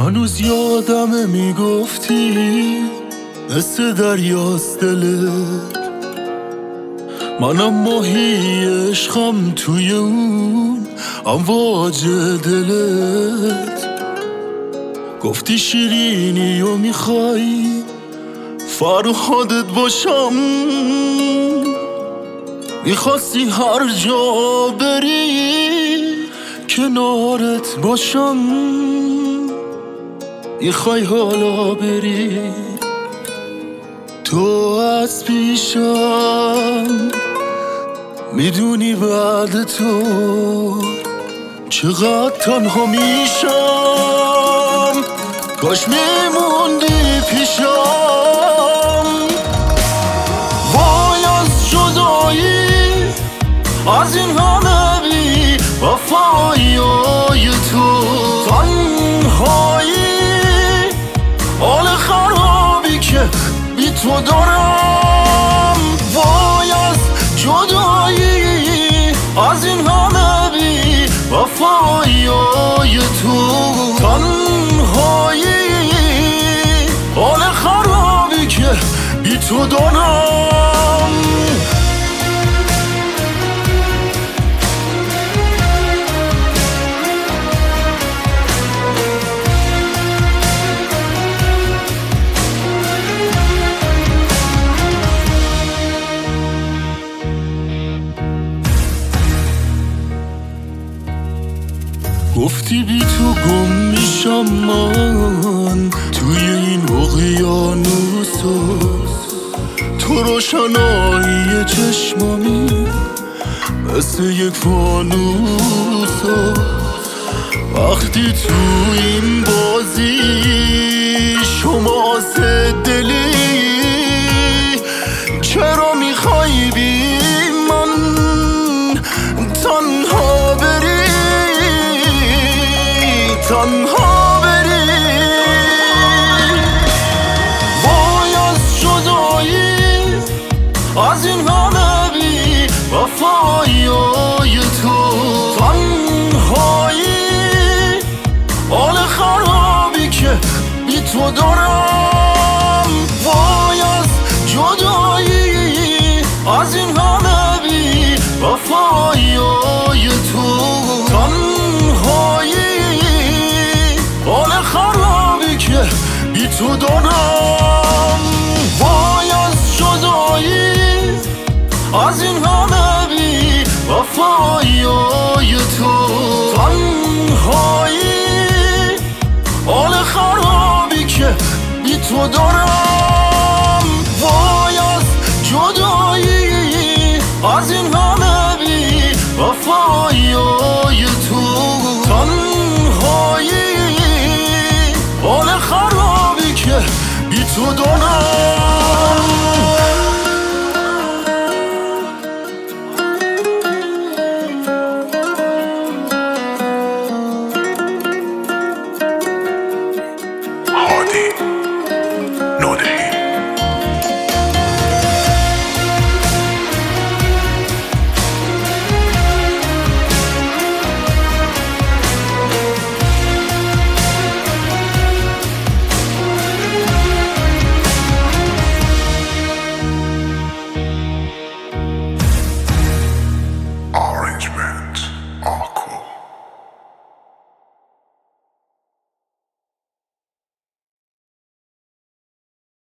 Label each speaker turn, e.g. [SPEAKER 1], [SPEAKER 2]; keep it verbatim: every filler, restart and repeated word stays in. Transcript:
[SPEAKER 1] هنوز یادمه میگفتی مثل دریاست دلت، منم ماهی عشقم توی اون امواج دلت. گفتی شیرینی و میخوای فرهادت باشم، میخواستی هر جا بری کنارت باشم، میخوای حالا بری تو از پیشم، میدونی بعد تو چقدر تنها میشم، کاش میموندی پیشم. وای از جدایی، از این همه بی وفایی تو، تنهایی حال خرابی که بی تو دارم. وای از جدایی، از این همه بی وفایی تو، تنهایی حال خرابی که بی تو دارم. گفتی بی تو گم میشم من توی این اقیانوسا، تو روشنایی چشمامی مثل یک فانوسا. وقتی تو این بازی شما سه دلی، چرا میخوای بی من تنها بری، تنها بری؟ وای از جدایی، از این همه بی وفایی تو، تنهایی حال خرابی که بی تو دارم. وای از جدایی، از این همه بی وفایی تو، تنهایی حال خرابی که بی تو دارم. وای از جدایی، از این همه بی وفایی تو، تنهایی حال خرابی که بی تو دارم. وای از جدایی، از این همه بی وفایی تو، تنهایی حال خرابی که بی تو دارم.